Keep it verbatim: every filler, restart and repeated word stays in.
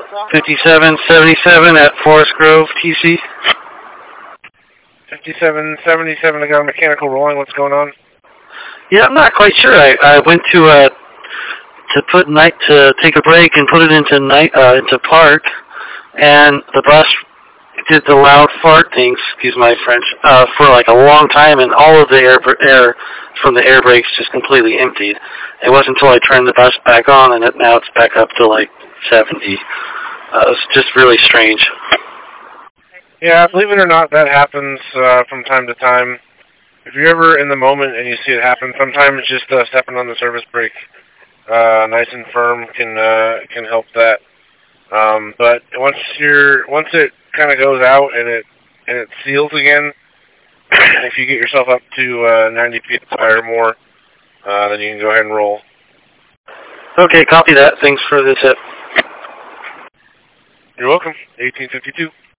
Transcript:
fifty-seven seventy-seven at Forest Grove, T C. fifty-seven seventy-seven, I got a mechanical rolling. What's going on? Yeah, I'm not quite sure. I, I went to uh to put night to take a break and put it into night uh, into park, and the bus did the loud fart thing, excuse my French, uh, for like a long time, and all of the air air from the air brakes just completely emptied. It wasn't until I turned the bus back on, and it, now it's back up to like seventy. Uh, it's just really strange. Yeah, believe it or not, that happens uh, from time to time. If you're ever in the moment and you see it happen, sometimes just uh, stepping on the service brake, uh, nice and firm, can uh, can help that. Um, but once you're once it kind of goes out and it and it seals again, if you get yourself up to uh, ninety P S I or more, uh, then you can go ahead and roll. Okay, copy that. Thanks for the tip. You're welcome. eighteen fifty-two.